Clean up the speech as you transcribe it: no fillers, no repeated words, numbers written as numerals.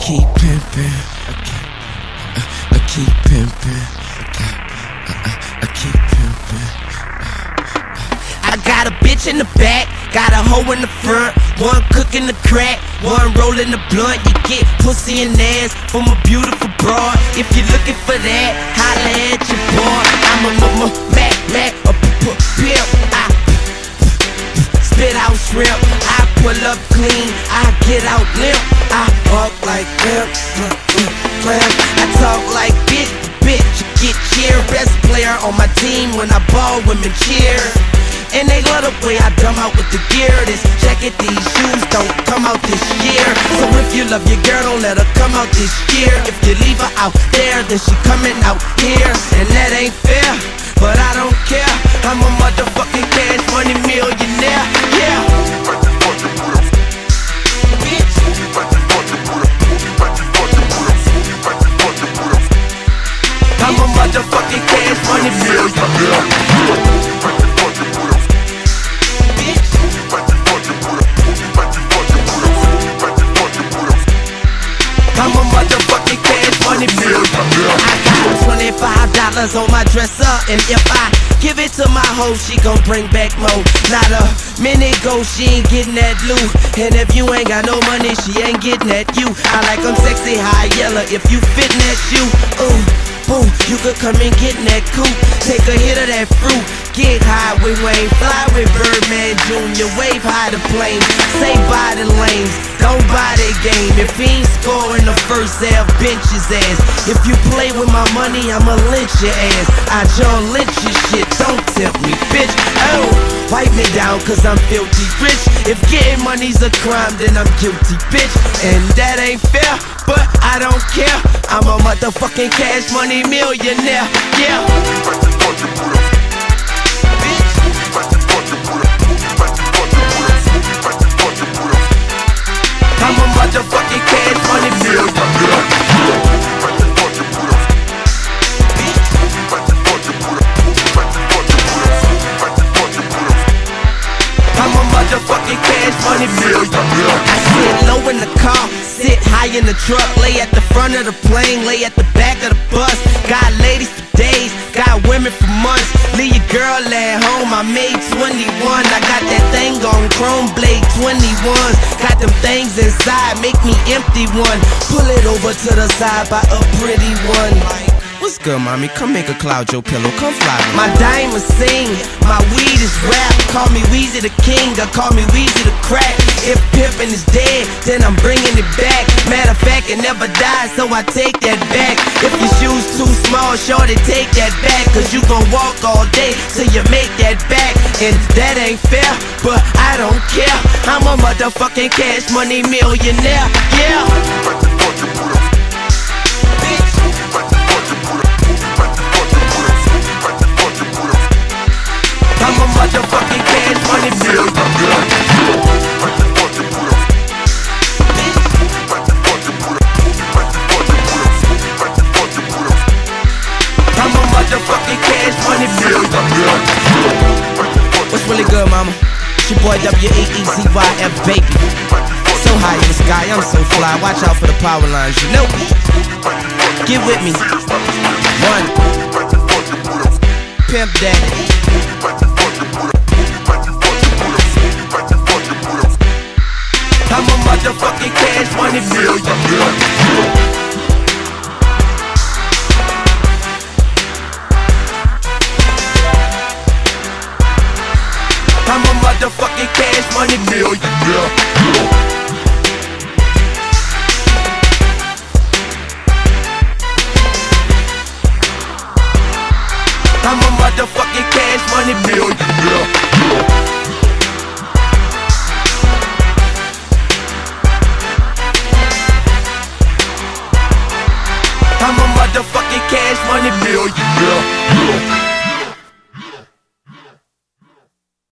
keep pimping. I keep pimping. I keep pimping. I got a bitch in the back, got a hoe in the front. One cooking the crack, one rolling the blunt. You get pussy and ass from a beautiful broad. If you're looking for that, holla at your boy. I'm a Mac, a pimp. I spit out shrimp, I pull up clean, I get out limp. I walk like pimp, I talk like bitch. You get cheer, best player on my team. When I ball, women cheer. And they love the way I dumb out with the gear. This jacket, these shoes don't come out this year. So if you love your girl, don't let her come out this year. If you leave her out there, then she coming out here. And that ain't fair, but I don't care. I'm a motherfucking cash money millionaire. Yeah. Bitch. I'm a motherfucking cash money millionaire. I'm a motherfucking cash money millionaire. I got $25 on my dresser, and if I give it to my hoe, she gon' bring back more. Not a minute go, she ain't getting that loot. And if you ain't got no money, she ain't getting at you. I like 'em sexy, high yellow, if you fitting that shoe. Ooh, boom, you could come and get in that coupe. Take a hit of that fruit, get high with Wayne, fly with Birdman Jr., wave high the plane. Say bye to lanes, don't buy that game. If he ain't scoring the first half, bench his ass. If you play with my money, I'ma lynch your ass. I John Lynch your shit, don't tempt me, bitch. Oh, wipe me down cause I'm filthy rich. If getting money's a crime, then I'm guilty, bitch. And that ain't fair, but I don't care. I'm a motherfucking cash money millionaire, yeah. I'm a motherfucking cash money millionaire. I'm a motherfucking cash money millionaire. I sit low in the car, sit high in the truck, lay at the front of the plane, lay at the back of the bus. Got ladies for days, got women for months. Leave your girl at home, I made 21. I got that thing on chrome blade 21s. Got them things inside, make me empty one. Pull it over to the side by a pretty one. What's good, mommy? Come make a cloud your pillow, come fly with me. My diamonds sing, my weed is rap. Call me Weezy the King, or call me Weezy the Crack. If pimpin' is dead, then I'm bringing it back. Matter of fact, it never dies, so I take that back. If your shoes too small, shorty, take that back. Cause you gon' walk all day till you make that back. And that ain't fair, but I don't care. I'm a motherfucking cash money millionaire, yeah. I'm a motherfucking cash money millionaire. I'm a motherfucking cash money millionaire. What's really good, mama? It's your boy WAEZYF, baby. So high in the sky, I'm so fly. Watch out for the power lines, you know. Get with me. One. Pimp Daddy. I'm a motherfucking cash money millionaire. I'm a motherfucking cash money millionaire. I'm a motherfucking cash money millionaire. I'm a motherfucking cash money millionaire.